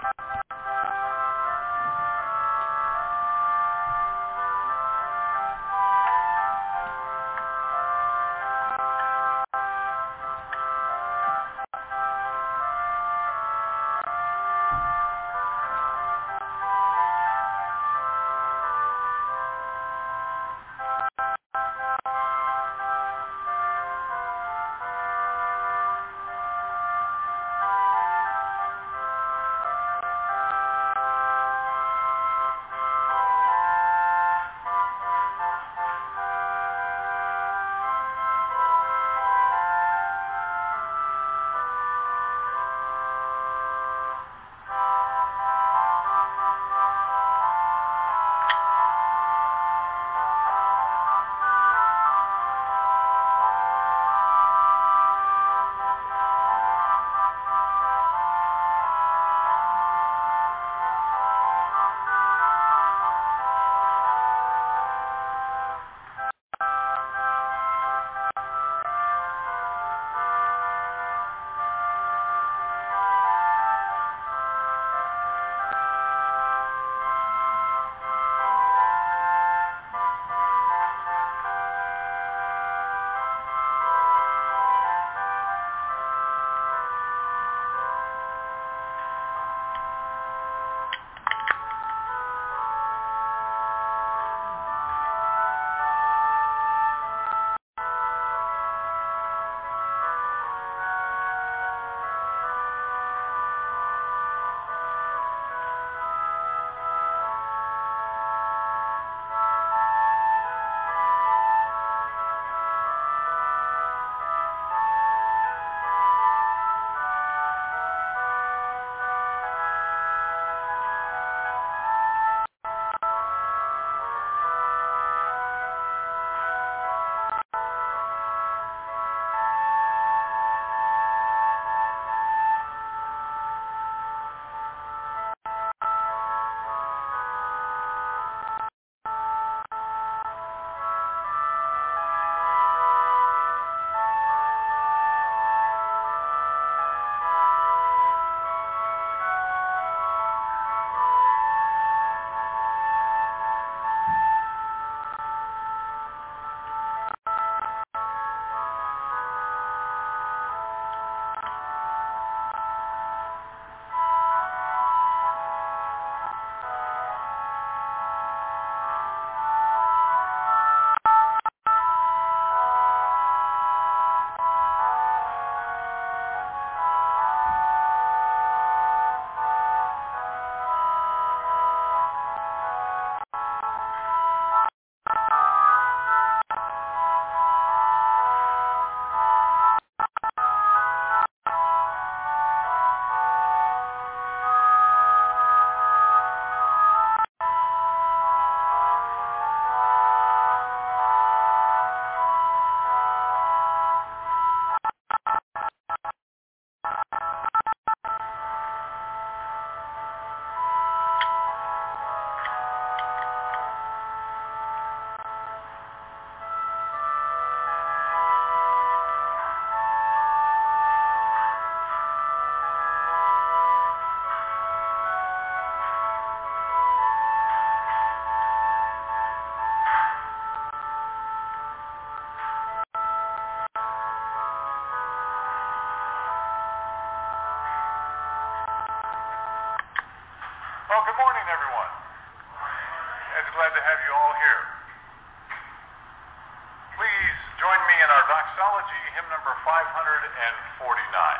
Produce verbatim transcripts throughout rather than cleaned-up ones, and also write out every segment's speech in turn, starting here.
Well, good morning, everyone. It's glad to have you all here. Please join me in our doxology, hymn number five hundred forty-nine.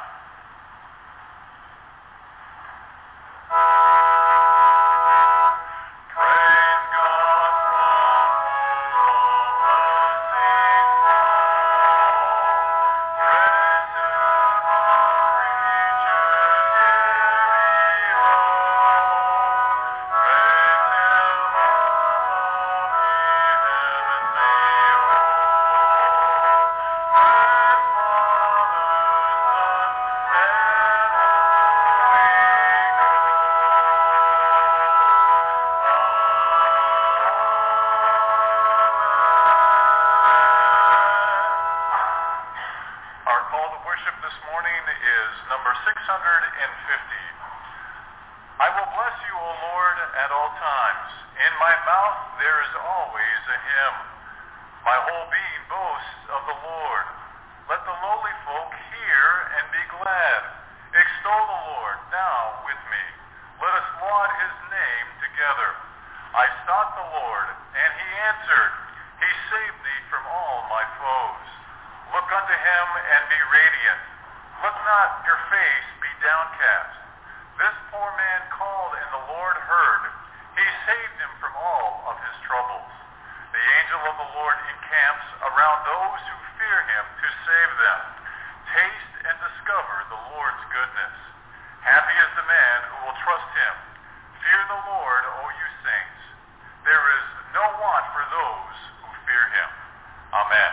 This morning is number six hundred fifty. I will bless you, O Lord, at all times. In my mouth there is always a hymn. My whole being boasts of the Lord. Let the lowly folk hear and be glad. Extol the Lord now with me. Let us laud his name together. I sought the Lord, and he answered. He saved me from all my foes. Look unto him and be radiant. Let not your face be downcast. This poor man called, and the Lord heard. He saved him from all of his troubles. The angel of the Lord encamps around those who fear him to save them. Taste and discover the Lord's goodness. Happy is the man who will trust him. Fear the Lord, O you saints. There is no want for those who fear him. Amen.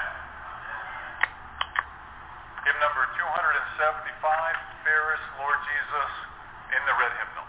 Hymn number two seventy-five, Fairest Lord Jesus, in the red hymnal.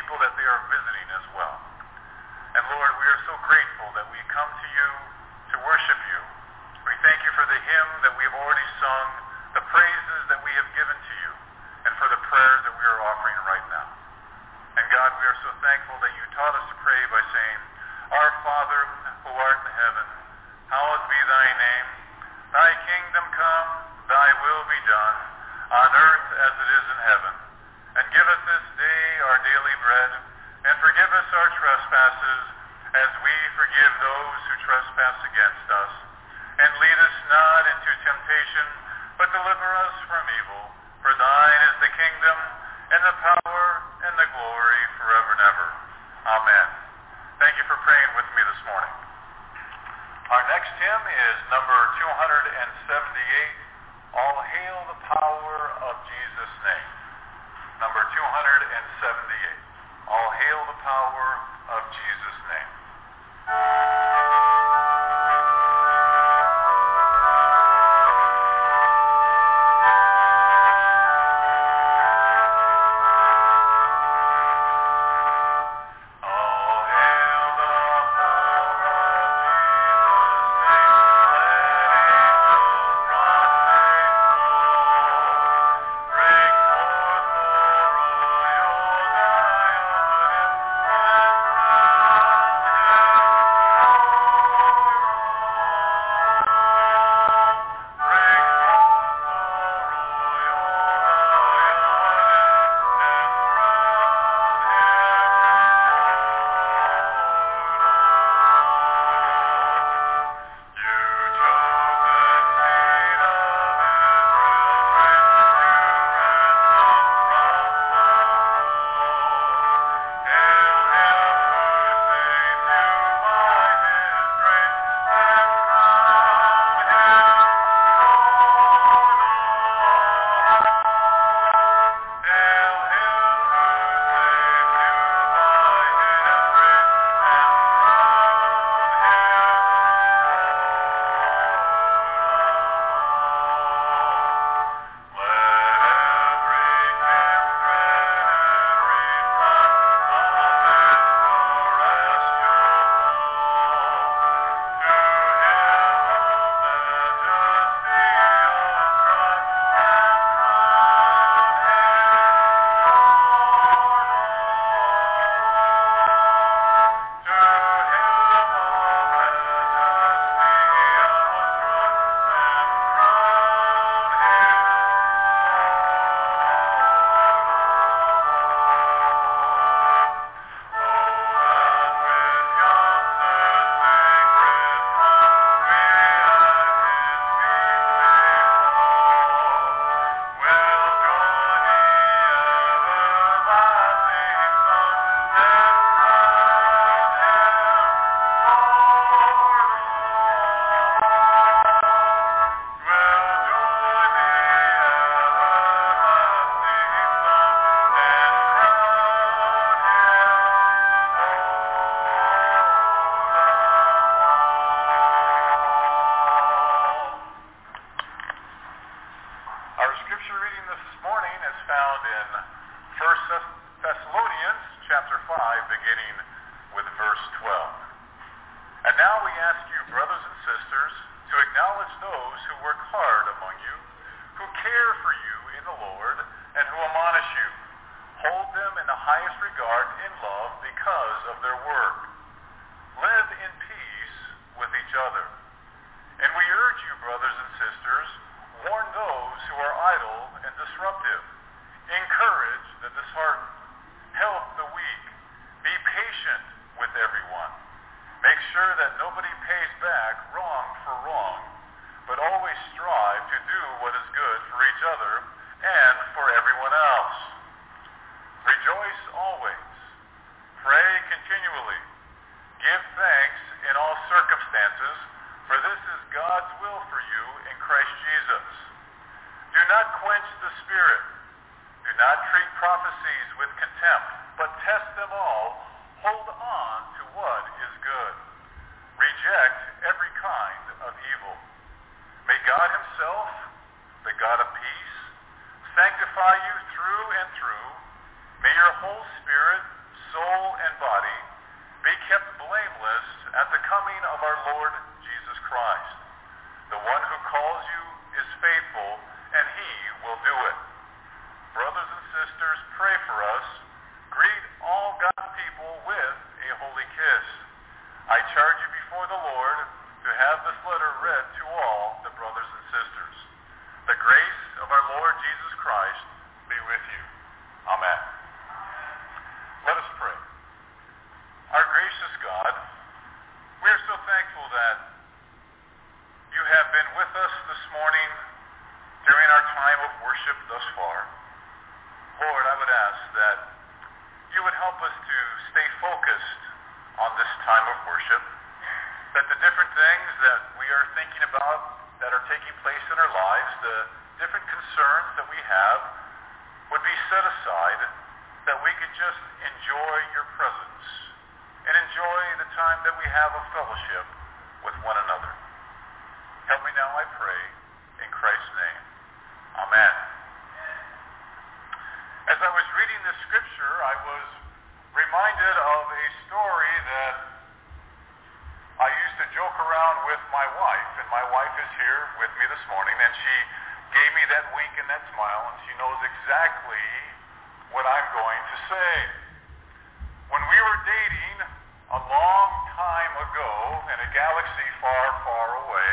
people that they are visiting as well. And Lord, we are so grateful that we come to you to worship you. We thank you for the hymn that we have already sung, the praises that we have given to you, and for the prayers that we are offering right now. And God, we are so thankful that you taught us to pray by saying, Our Father, who art in heaven, hallowed be thy name. Thy kingdom come, thy will be done, on earth as it is in heaven. And give us this day our daily bread, and forgive us our trespasses, as we forgive those who trespass against us. And lead us not into temptation, but deliver us from evil. For thine is the kingdom, and the power, and the glory, forever and ever. Amen. Thank you for praying with me this morning. Our next hymn is number two seventy-eight, All Hail the Power of Jesus' Name. Number two seventy-eight, All Hail the Power of Jesus' Name. Sanctify you through and through. May your whole spirit, soul, and body be kept blameless at the coming of our Lord Jesus Christ. The one who calls you is faithful, and he will do it. Brothers and sisters, pray for us. Greet all God's people with a holy kiss. I charge you before the Lord to have this letter read to all the brothers and sisters. The grace of our Lord Jesus Christ be with you. Amen. Let us pray. Our gracious God, we are so thankful that you have been with us this morning during our time of worship thus far. Lord, I would ask that you would help us to stay focused on this time of worship, that the different things that we are thinking about that are taking place in our lives, the different concerns that we have, would be set aside, that we could just enjoy your presence and enjoy the time that we have of fellowship with one another. Help me now, I pray, in Christ's name. Amen. As I was reading this scripture, I was reminded of a story that I used to joke around with my wife, and my wife is here with me this morning, and she gave me that wink and that smile, and she knows exactly what I'm going to say. When we were dating a long time ago in a galaxy far, far away,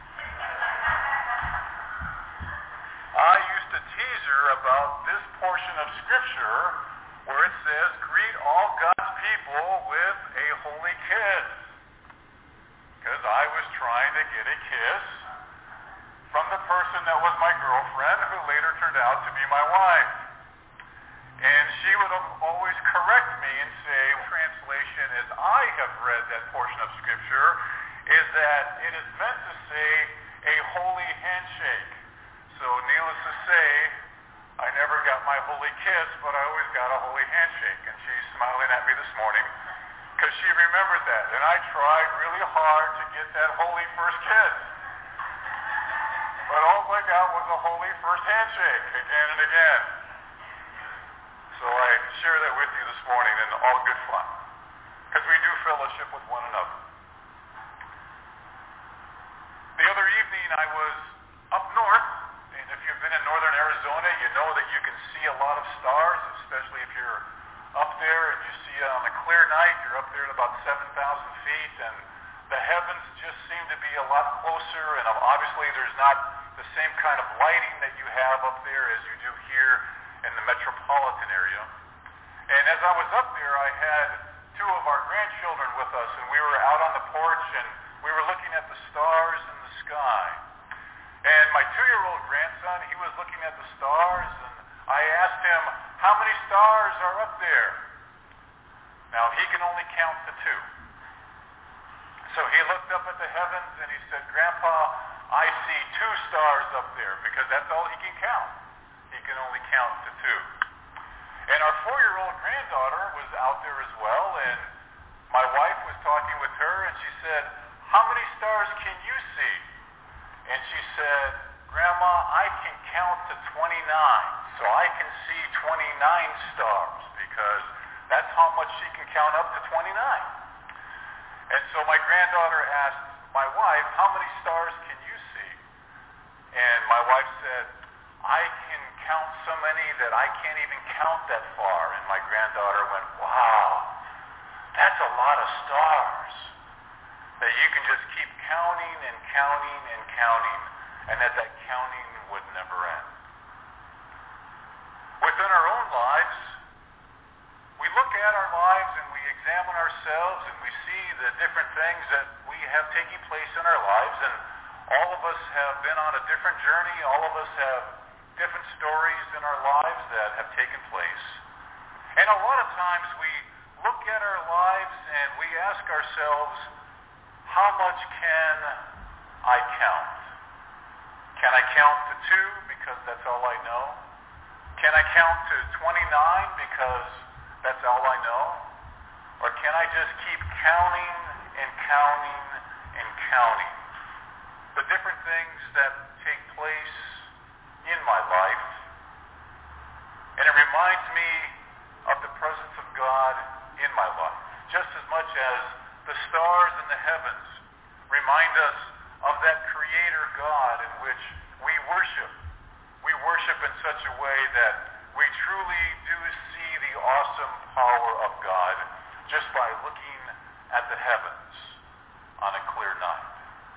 I used to tease her about this portion of Scripture where it says, greet all God's people with a holy kiss. Because I was trying to get a kiss from the person that was my girlfriend, who later turned out to be my wife. And she would always correct me and say, translation as I have read that portion of Scripture, is that it is meant to say a holy handshake. So needless to say, I never got my holy kiss, but I always got a holy handshake. And she's smiling at me this morning because she remembered that. And I tried really hard to get that holy first kiss. But all I got was a holy first handshake again and again. So I share that with you this morning in all good fun, because we do fellowship with one another. The other evening I was up north, and if you've been in northern Arizona, you know that you can see a lot of stars, especially if you're up there and you see it on a clear night. You're up there at about seven thousand feet, and the heavens just seem to be a lot closer, and obviously there's not the same kind of lighting that you have up there as you do here in the metropolitan area. And as I was up there, I had two of our grandchildren with us, and we were out on the porch, and we were looking at the stars in the sky. And my two-year-old grandson, he was looking at the stars, and I asked him, how many stars are up there? Now, he can only count to two. So he looked up at the heavens, and he said, Grandpa, I see two stars up there, because that's all he can count. He can only count to two. And our four-year-old granddaughter was out there as well, and my wife was talking with her, and she said, how many stars can you see? And she said, Grandma, I can count to twenty-nine, so I can see twenty-nine stars, because that's how much she can count up to twenty-nine. And so my granddaughter asked my wife, how many stars can you see? And my wife said, I can count so many that I can't even count that far. And my granddaughter went, wow, that's a lot of stars. That you can just keep counting and counting and counting, and that that counting would never end. Within our own lives, we look at our lives and we examine ourselves and we see the different things that we have taking place in our lives, and all of us have been on a different journey. All of us have different stories in our lives that have taken place. And a lot of times we look at our lives and we ask ourselves, how much can I count? Can I count to two because that's all I know? Can I count to twenty-nine because that's all I know? Or can I just keep counting and counting and counting the different things that take place in my life? And it reminds me of the presence of God my life, just as much as the stars in the heavens remind us of that Creator God in which we worship. We worship in such a way that we truly do see the awesome power of God just by looking at the heavens on a clear night.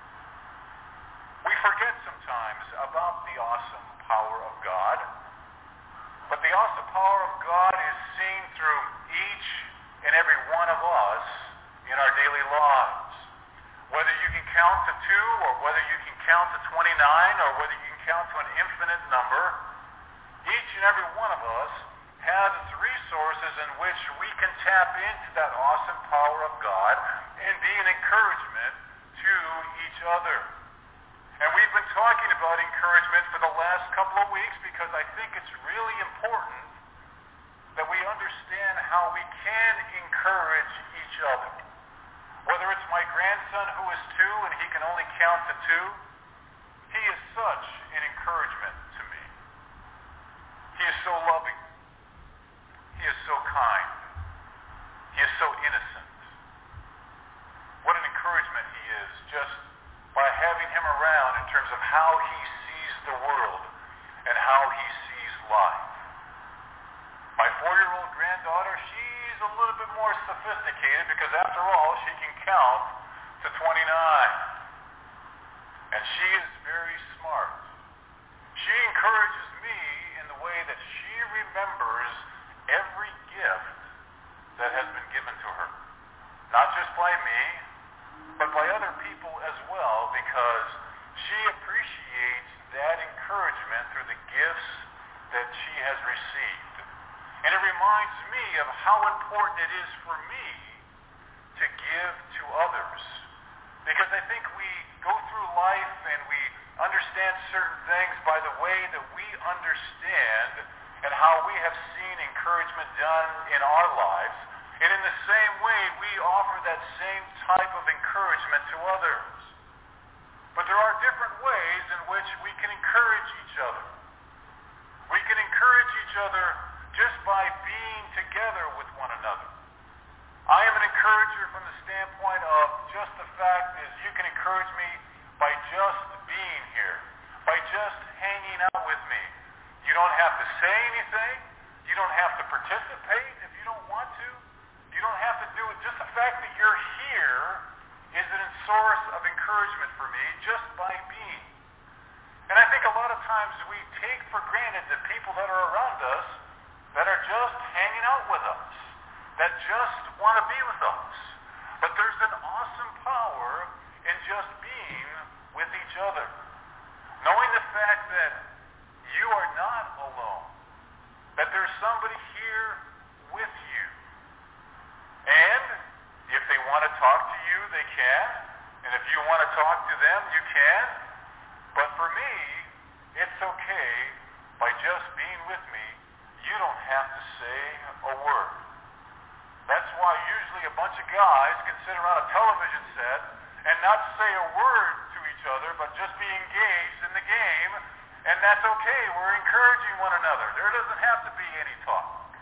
We forget sometimes about the awesome power of God, but the awesome power of God is seen through each and every one of us in our daily lives. Whether you can count to two, or whether you can count to twenty-nine, or whether you can count to an infinite number, each and every one of us has resources in which we can tap into that awesome power of God and be an encouragement to each other. And we've been talking about encouragement for the last couple of weeks because I think it's really important that we understand how we can encourage each other. Whether it's my grandson who is two and he can only count to two, he is such an encouragement to me. He is so loving. He is so kind. He is so innocent. What an encouragement he is just by having him around in terms of how he sees the world and how he sees life. My four-year-old granddaughter, she's a little bit more sophisticated because after all, she can count to twenty-nine. And she is very smart. She encourages me in the way that she remembers every gift that has been given to her. Not just by me, but by other people as well, because she appreciates that encouragement through the gifts that she has received. And it reminds me of how important it is for me to give to others. Because I think we go through life and we understand certain things by the way that we understand and how we have seen encouragement done in our lives. And in the same way, we offer that same type of encouragement to others. But there are different ways in which we can encourage each other. We can encourage each other just by being together with one another. I am an encourager from the standpoint of just the fact is you can encourage me by just being here, by just hanging out with me. You don't have to say anything. You don't have to participate if you don't want to. You don't have to do it. Just the fact that you're here is a source of encouragement for me just by being. And I think a lot of times we take for granted the people that are around us that are just hanging out with us, that just want to be with us. But there's an awesome power in just being with each other. Knowing the fact that you are not alone, that there's somebody here with you. And if they want to talk to you, they can. And if you want to talk to them, you can. But for me, it's okay by just being with me. You don't have to say a word. That's why usually a bunch of guys can sit around a television set and not say a word to each other, but just be engaged in the game. And that's okay. We're encouraging one another. There doesn't have to be any talk.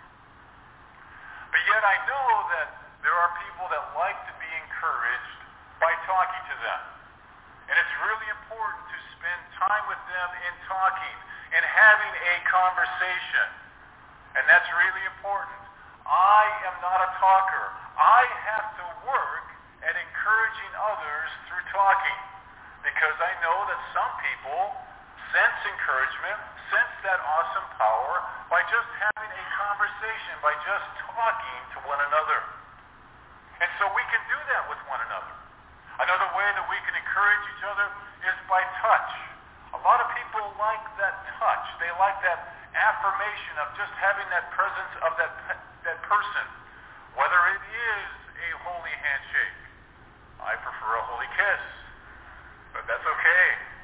But yet I know that there are people that like to be encouraged by talking to them. And it's really important to spend time with them in talking and having a conversation. And that's really important. I am not a talker. I have to work at encouraging others through talking. Because I know that some people sense encouragement, sense that awesome power by just having a conversation, by just talking to one another. And so we can do that with one another. Another way that we can encourage each other is by touch. A lot of people like that touch. They like that affirmation of just having that presence of that, that person. Whether it is a holy handshake. I prefer a holy kiss. But that's okay.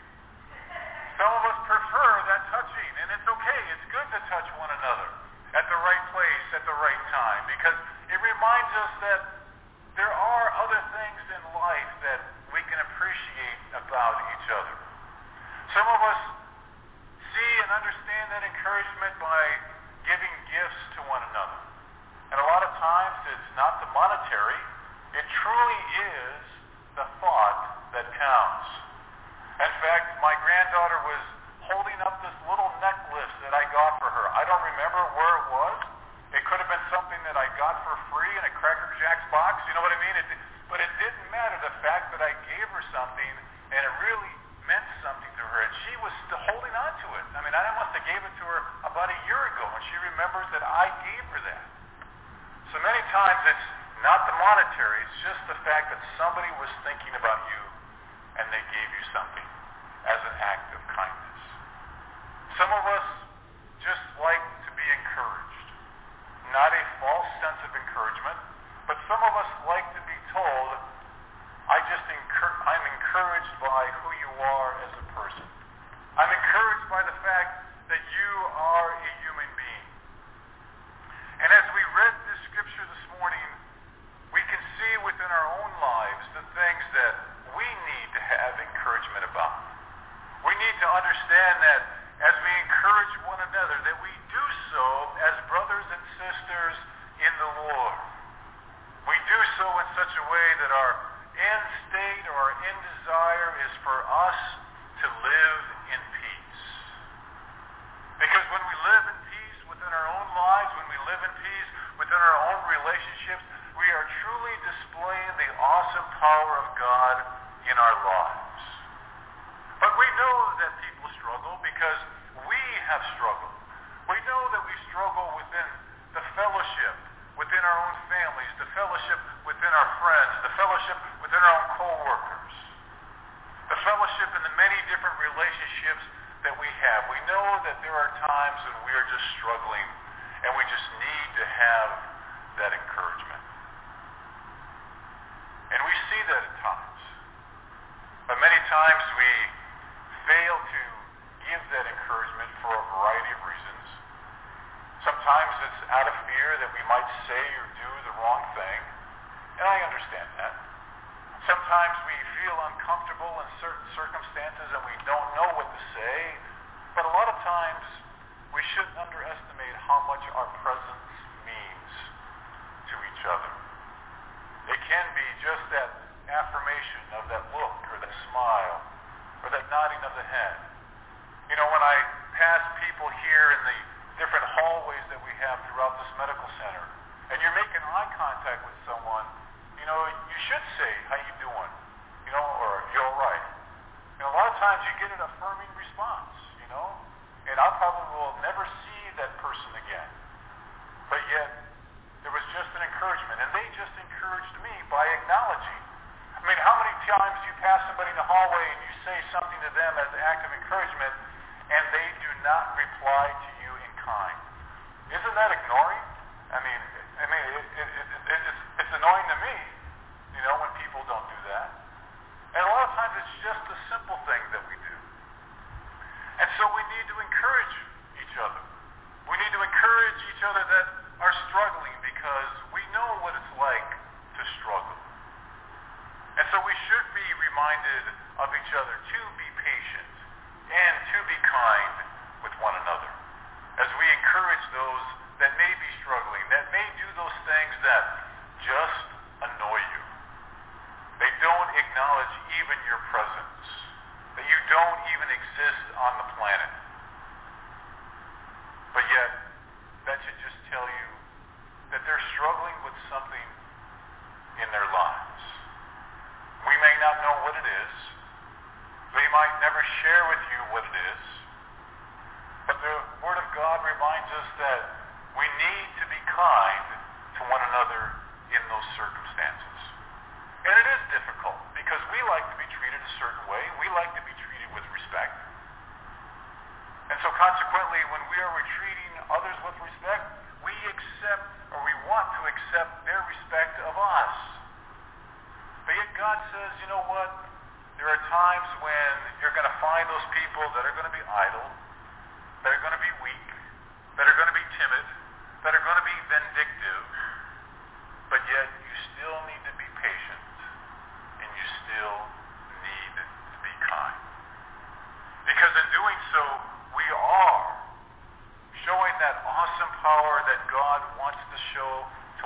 Some of us prefer that touching, and it's okay. It's good to touch one another at the right place, at the right time, because it reminds us that there are other things in life that we can appreciate about each other. Some of us see and understand that encouragement by giving gifts to one another. And a lot of times it's not the monetary. It truly is the thought that counts. In fact, my granddaughter was holding up this little necklace that I got for her. I don't remember where it was. It could have been something that I got for free in a Cracker Jacks box. You know what I mean? It, but it didn't matter. The fact that I gave her something, and it really meant something to her, and she was still holding on to it. I mean, I must have gave it to her about a year ago, and she remembers that I gave her that. So many times it's not the monetary. It's just the fact that somebody was thinking about you, and they gave you something as an act of kindness. Some of us just like to be encouraged. Not a false sense of encouragement, but some of us like to be told, I just encur- I'm encouraged by who you are as a person. I'm encouraged by the fact that you are a human being. And as we read this scripture this morning, we can see within our own lives the things that we need to have encouragement about. We need to understand that as we encourage one another, that we do so as brothers and sisters in the Lord. We do so in such a way that our end state or our end desire is for us to live in peace. Because when we live in peace within our own lives, when we live in peace within our own relationships, we are truly displaying the awesome power of God in our lives. But we know that people struggle because we have struggled. We know that we struggle within the fellowship, within our own families, the fellowship within our friends, the fellowship within our own co-workers, the fellowship in the many different relationships that we have. We know that there are times when we are just struggling, and we just need to have that encouragement. And we see that at times. But many times we fail to give that encouragement for a variety of reasons. Sometimes it's out of fear that we might say or do the wrong thing, and I understand that. Sometimes we feel uncomfortable in certain circumstances and we don't know what to say, but a lot of times we shouldn't underestimate how much our presence means to each other. It can be just that affirmation of that look or that smile or that nodding of the head. You know, when I pass people here in the different hallways that we have throughout this medical center, and you're making eye contact with someone, you know, you should say, how you doing? You know, or you all right? And a lot of times you get an affirming response, you know, and I probably will never see that person again. But yet, there was just an encouragement, and they just encouraged me by acknowledging. I mean, how many times you pass somebody in the hallway and you say something to them as an act of encouragement, and they do not reply to you in kind? Isn't that ignoring? I mean, I mean, it, it, it, it, it's, it's annoying to me, you know, when people don't do that. And a lot of times it's just the simple things that we do. And so we need to encourage each other. We need to encourage each other that are struggling because we know what it's like to struggle. And so we should be reminded of each other to be patient and to be kind with one another as we encourage those that may be struggling, that may do those things that just annoy you. They don't acknowledge even your presence, that you don't even exist on the planet. But yet, that should just tell you that they're struggling with something in their lives. We may not know what it is. They might never share with you what it is. But the Word of God reminds us that we need to be kind to one another in those circumstances. And it is difficult because we like to be treated a certain way. We like to be treated with respect. And so consequently, when we are treating others with respect, we accept or we want to accept their respect of us. But yet God says, you know what? There are times when you're going to find those people that are going to be idle, that are going to be weak, that are going to be timid, that are going to be vindictive, but yet you still need to be patient, and you still need to be kind. Because in doing so, we are showing that awesome power that God wants to show to one another.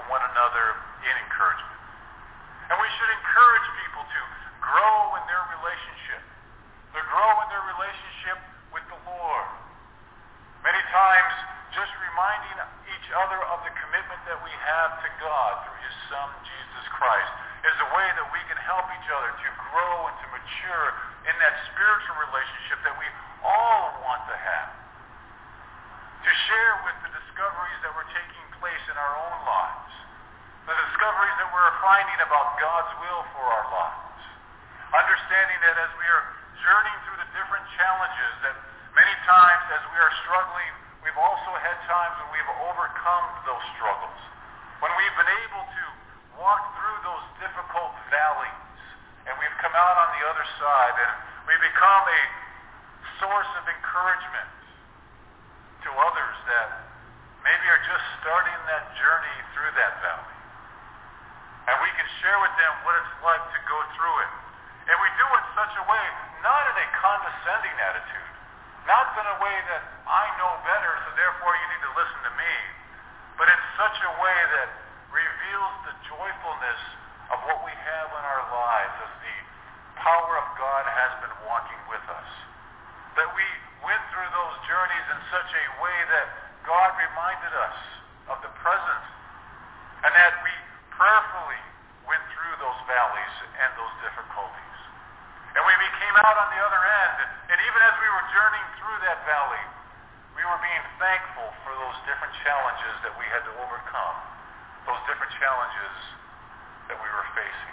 another in encouragement. And we should encourage people to grow in their relationship, to grow in their relationship with the Lord. Many times, just reminding each other of the commitment that we have to God through His Son, Jesus Christ, is a way that we can help each other to grow and to mature in that spiritual relationship that we all want to have. To share with the discoveries that were taking place in our own lives, the discoveries that we're finding about God's will for our lives. Understanding that as we are journeying through the different challenges, that many times as we are struggling, we've also had times when we've overcome those struggles. When we've been able to walk through those difficult valleys, and we've come out on the other side, and we become a source of encouragement to others that maybe are just starting that journey through that valley. And we can share with them what it's like to go through it. And we do it in such a way, not in a condescending attitude, not in a way that I know better, so therefore you need to listen to me, but in such a way that reveals the joyfulness of what we have in our lives as the power of God has been walking with us. That we went through those journeys in such a way that God reminded us of the present, and that we prayerfully went through those valleys and those difficulties. And when we came out on the other end, and even as we were journeying through that valley, we were being thankful for those different challenges that we had to overcome, those different challenges that we were facing.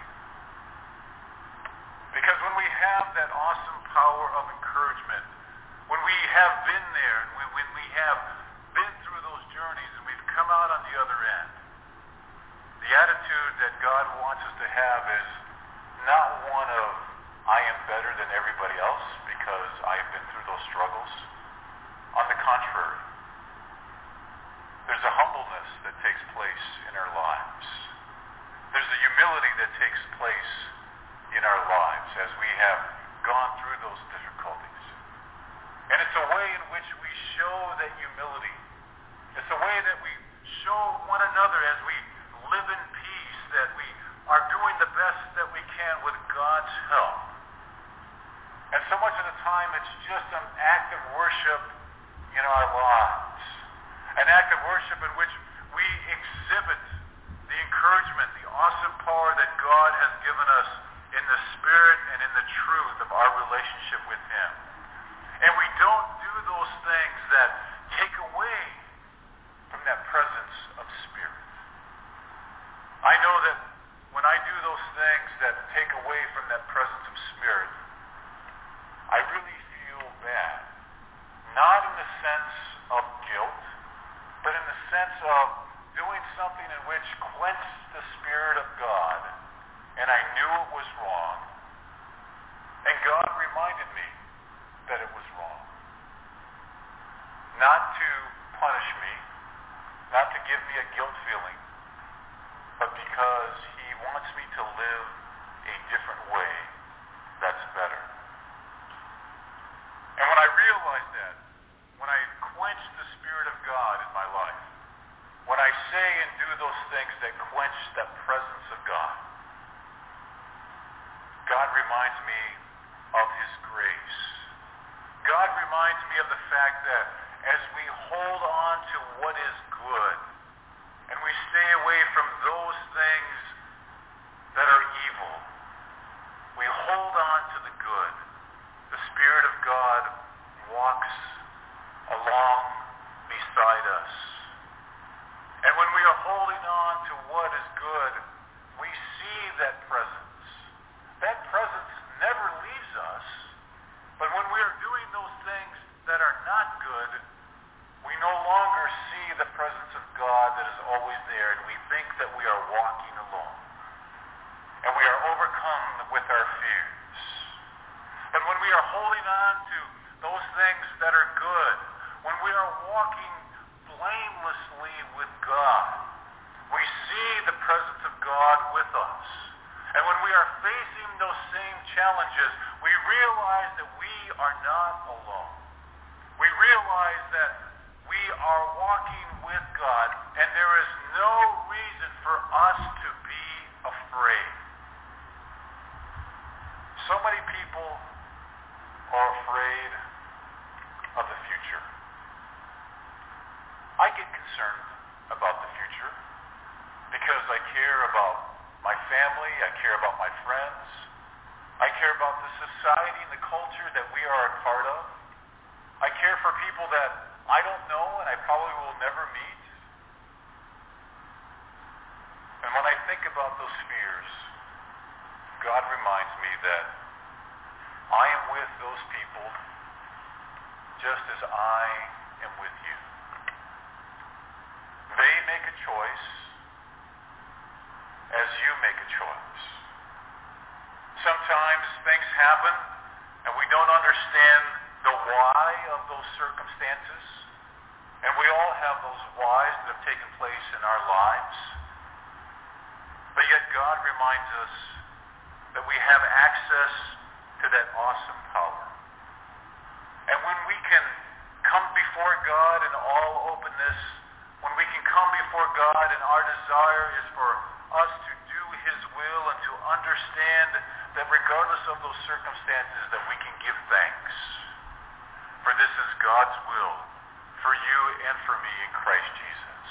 Because when we have that awesome power of encouragement, when we have been there, and when, when we have been through those journeys, and we've come out on the other end, the attitude that God wants us to have is not one of, I am better than everybody else because I've been through those struggles. On the contrary, there's a humbleness that takes place in our lives. There's a humility that takes place in our lives as we have gone through those difficulties. And it's a way in which we show that humility. It's a way that we show one another as we live in peace, that we are doing the best that we can with God's help. And so much of the time it's just an act of worship in our lives. An act of worship in which we exhibit the encouragement, the awesome power that God has given us in the spirit and in the truth of our relationship with Him. And we don't do those things that take away from that presence of spirit. I know that when I do those things that take away from that presence of spirit, I really feel bad. Not in the sense of guilt, but in the sense of doing something in which quenched the Spirit of God, and I knew it was wrong, and God reminded me that it was wrong. Not to punish me, not to give me a guilt feeling, but because He wants me to live a different way that's better. And when I realize that, when I quench the Spirit of God in my life, when I say and do those things that quench that presence of God, God reminds me of His grace. God reminds me of the fact that as we hold on to what is good, and we stay away from those things that are evil, we hold on to the good. The Spirit of God walks along beside us. And when we are holding on to what is good, we see that presence. That presence never leaves us. But when we are doing those things that are not good, we no longer see the presence of God that is always there, and we think that we are walking alone. And we are overcome with our fears. But when we are holding on to those things that are good, when we are walking blamelessly with God, we see the presence of God with us. And when we are facing those same challenges, we realize that we are not alone. We realize that we are walking with God, and there is no reason for us to be afraid. So many people are afraid of the future. I get concerned about the future because I care about my family, I care about my friends, I care about the society and the culture that we are a part of. I care for people that I don't know and I probably will never meet. And when I think about those fears, God reminds me that I am with those people just as I am with you. They make a choice as you make a choice. Sometimes things happen and we don't understand the why of those circumstances. And we all have those whys that have taken place in our lives. But yet God reminds us that we have access to that awesome power. And when we can come before God in all openness, when we can come before God and our desire is for us to do His will and to understand that regardless of those circumstances that we can give thanks. For this is God's will for you and for me in Christ Jesus.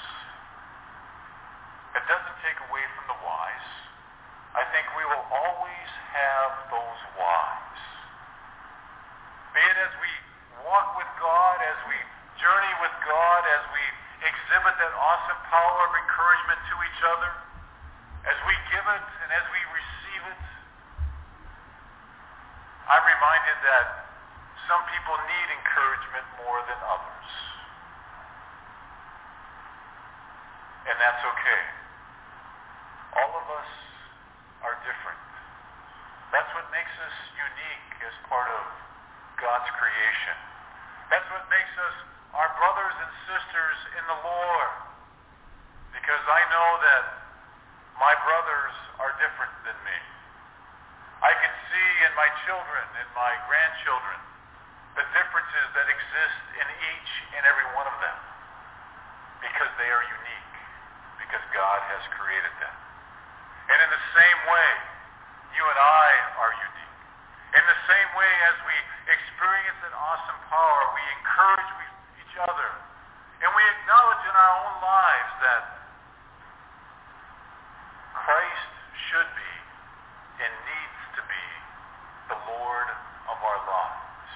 It doesn't take away from the whys. I think we will always have those whys. Be it as we walk with God, as we journey with God, as we exhibit that awesome power of encouragement to each other, as we give it and as we receive it. I'm reminded that some people need encouragement more than others. And that's okay. All of us are different. That's what makes us unique as part of God's creation. That's what makes us our brothers and sisters in the Lord. Because I know that my brothers are different than me. I can see in my children and my grandchildren the differences that exist in each and every one of them. Because they are unique. Because God has created them. And in the same way, you and I are unique. In the same way as we experience an awesome power, we encourage each other. And we acknowledge in our own lives that Christ should be and needs to be the Lord of our lives.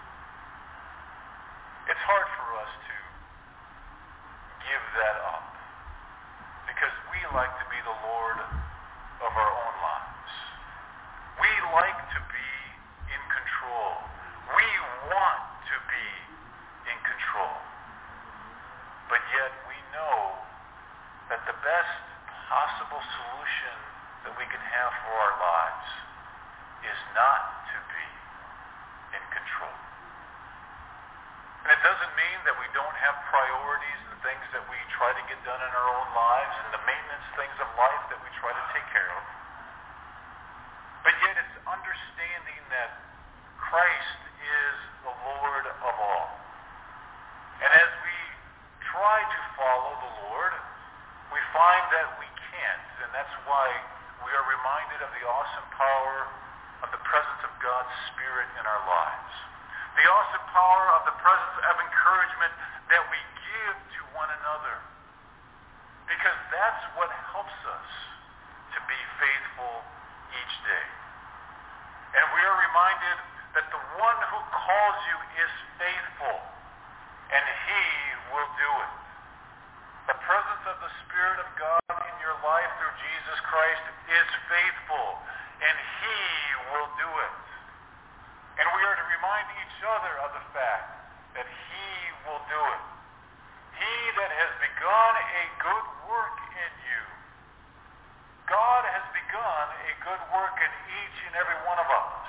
It's hard for us to give that up because we like to be the Lord of our own lives. We like to be in control. We want to be in control. But yet we know that the best possible solution that we can have for our lives is not to be in control. And it doesn't mean that we don't have priorities and things that we try to get done in our own lives and the maintenance things of life that we try to take care of. But yet it's understanding that Christ is the Lord of all. And as we try to follow the Lord, we find that we can't. And that's why we are reminded of the awesome power of the presence of God's Spirit in our lives. The awesome power of the presence of encouragement that we give to one another. Because that's what helps us to be faithful each day. And we are reminded that the one who calls you is faithful, and He will do it. The presence of the Spirit of God in your life through Jesus Christ is faithful, and He will do it. And we are to remind each other of the fact that He will do it. He that has begun a good work in you, God has begun a good work in each and every one of us.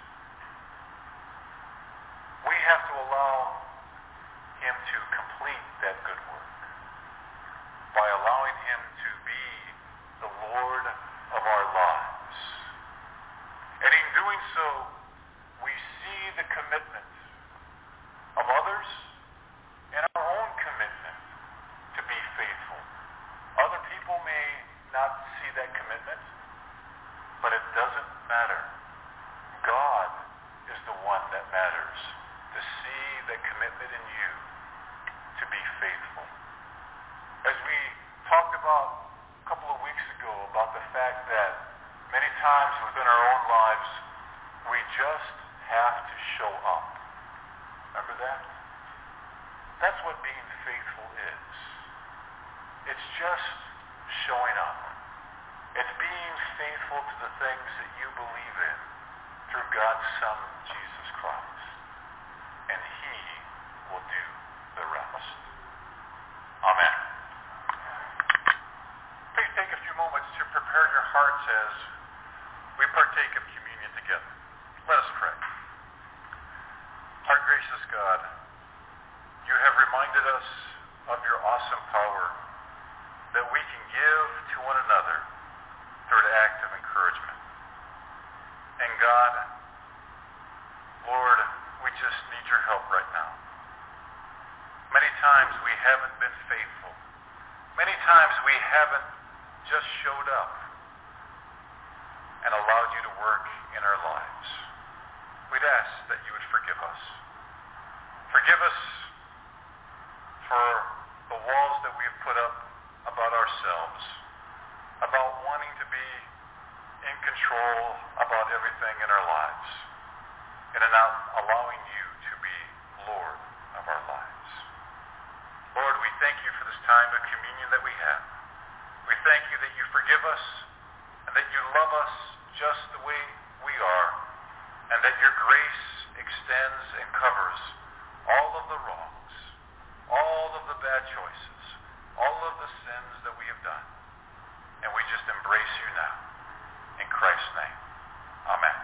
We have to allow Him to complete that good work by allowing Him to be the Lord of our lives. And in doing so, we see the commitment of others and our own commitment to be faithful. Other people may that commitment, but it doesn't matter. God is the one that matters, to see that commitment in you to be faithful. As we talked about a couple of weeks ago about the fact that many times within our own lives, we just have to show up. Remember that? That's what being faithful is. It's just showing up. It's being faithful to the things that you believe in through God's Son, Jesus Christ. And He will do the rest. Amen. Please take a few moments to prepare your hearts as we partake of communion together. Let us pray. Our gracious God, you have reminded us of your awesome power that we can give to one another through an act of encouragement. And God, Lord, we just need your help right now. Many times we haven't been faithful. Many times we haven't just showed up and allowed you to work in our lives. We'd ask that you would forgive us. Forgive us for the walls that we have put up about ourselves, about wanting to be in control about everything in our lives, and in not allowing you to be Lord of our lives. Lord, we thank you for this time of communion that we have. We thank you that you forgive us and that you love us just the way we are, and that your grace extends and covers all of the wrongs, all of the bad choices, all of the sins that we have done. And we just embrace you now. In Christ's name. Amen.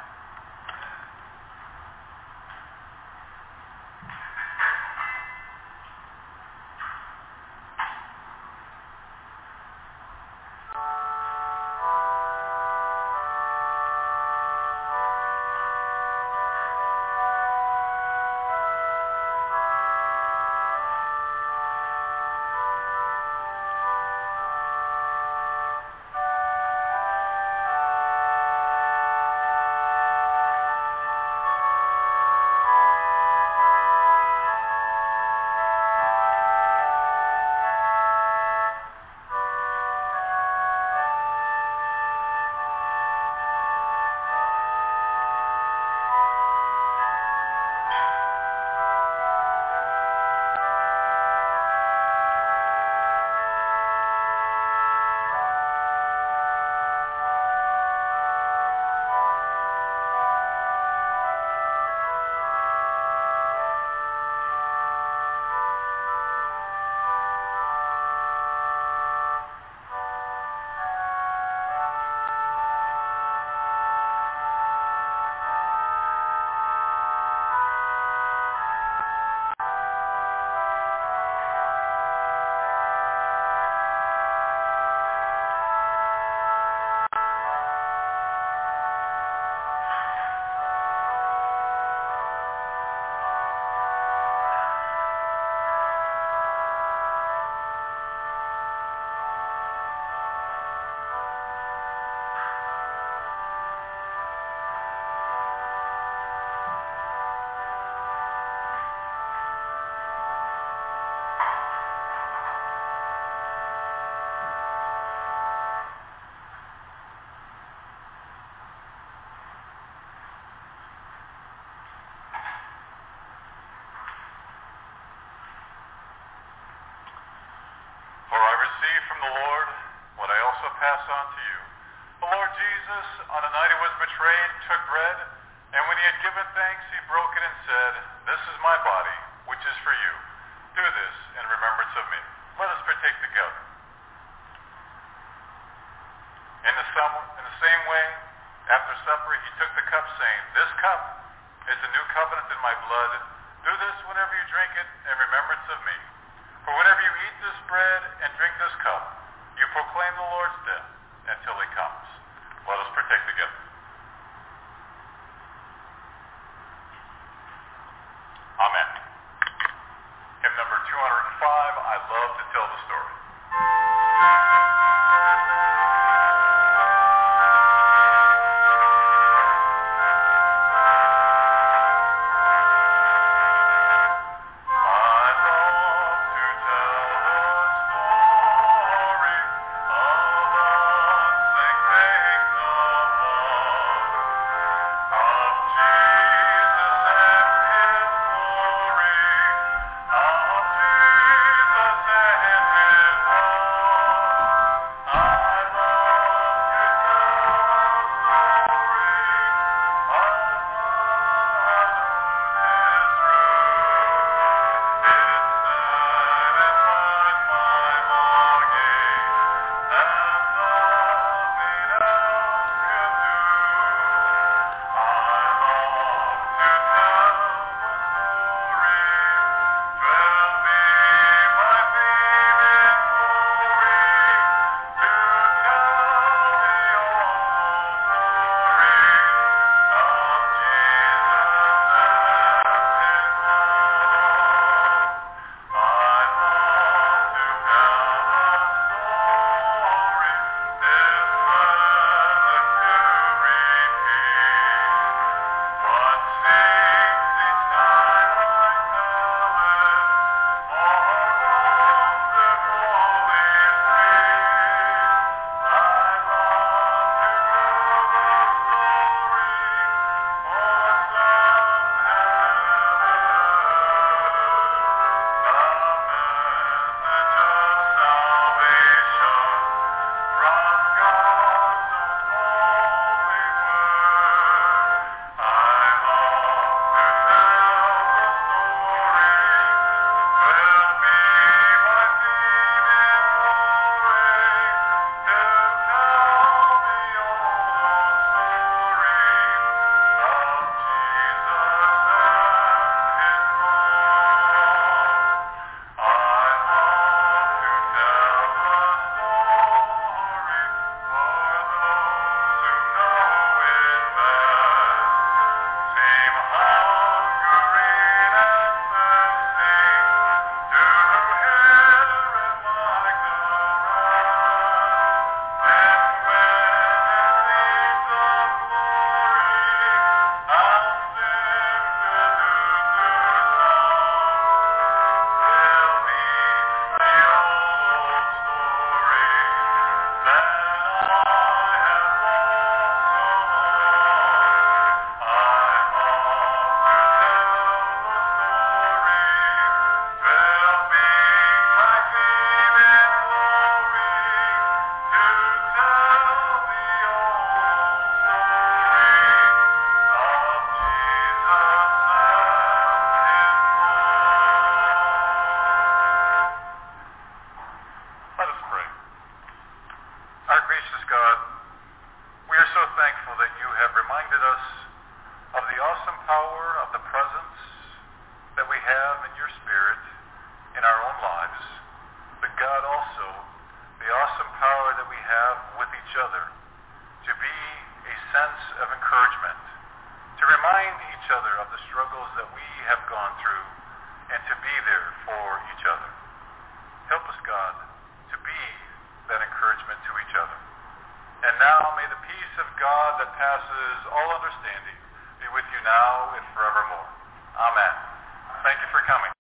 From the Lord, what I also pass on to you. The Lord Jesus, on the night he was betrayed, took bread, and when he had given thanks, he broke it and said, "This is my body, which is for you. Do this in remembrance of me." Let us partake together. In the, some, in the same way, after supper, he took the cup, saying, "This cup is the new covenant in my blood. Do this whenever you drink it in remembrance of me. For whenever you eat this bread and drink this cup, you proclaim the Lord's death until he comes." Let us partake together. Amen. Hymn number two hundred five, I Love to Tell the Story. Gracious God, we are so thankful that you have reminded us of the awesome power of the presence that we have in your Spirit in our own lives, but God also, the awesome power that we have with each other to be a sense of encouragement, to remind each other of the struggles that we have gone through, and to be there for each other. Help us, God, to be that encouragement to each other. And now may the peace of God that passes all understanding be with you now and forevermore. Amen.